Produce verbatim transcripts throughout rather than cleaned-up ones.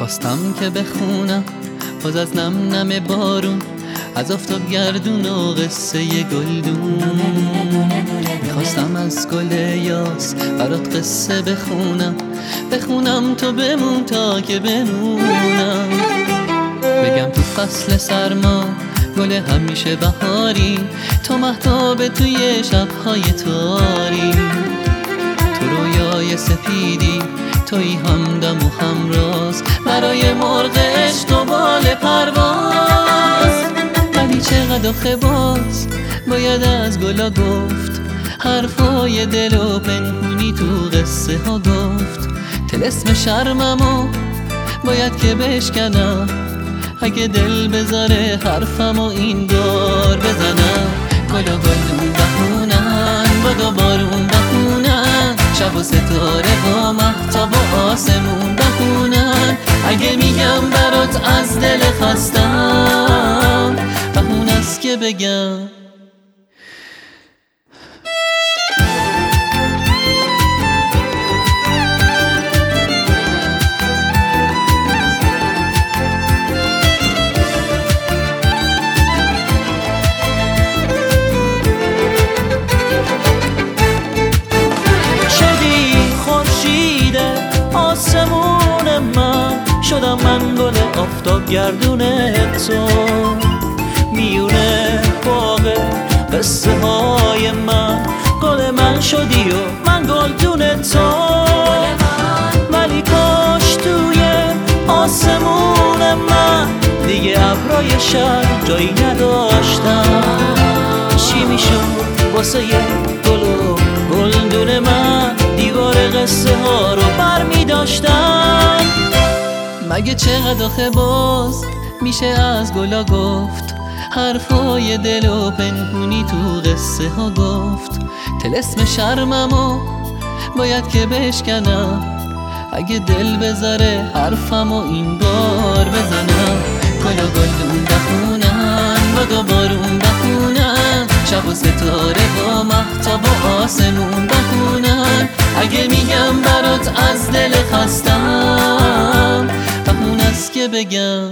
میخواستم که بخونم باز از نم نم بارون، از آفتاب گردون و قصه گلدون. میخواستم از گل یاس برات قصه بخونم، بخونم تو بمون تا که بمونم. بگم تو فصل سرما گل همیشه بهاری، تو مهتاب توی شبهای تاری. تو رویای سپیدی توی همدم و همراز، برای مرغ عشق و بال پرواز. ولی چقدر آخه باز باید از گلا گفت، حرفای دل و پنهونی تو قصه ها گفت. طلسم شرممو باید که بشکنم، اگه دل بذاره حرفمو این دار بزنم. گل و گلدون بخونن، باد و بارون بخونن، شب و ستاره با مهتاب و آسمون بخونن. اگه میگم برات از دل خستم، بهونه است که بگم آسمون من، شدم من گل آفتاب گردون تو. میونه باغ قصه های من، گل من شدی و من گلدون تو. ولی کاش توی آسمون من دیگه ابرای شب جایی نداشتم. چی میشد واسه گل و گلدون من، دیوار قصه ها رو بر می داشتم. مگه چقدر آخه باز میشه از گلا گفت، حرفای دل و پنهونی تو قصه ها گفت. طلسم شرممو باید که بشکنم، اگه دل بذاره حرفمو این بار بزنم. گل و گلدون بخونن، باد و بارون بخونن، شب و ستاره با مهتاب و آسمون بخونن. اگه میگم برات از دل خستم، بهونه است که بگم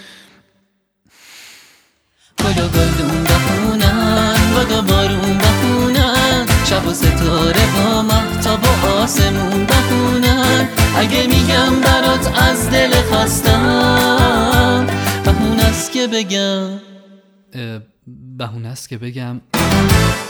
گل و گلدون بخونن، باد و بارون بخونن، شب و ستاره با مهتاب و آسمون بخونن. اگه میگم برات از دل خستم، بهونه است که بگم بهونه است که بگم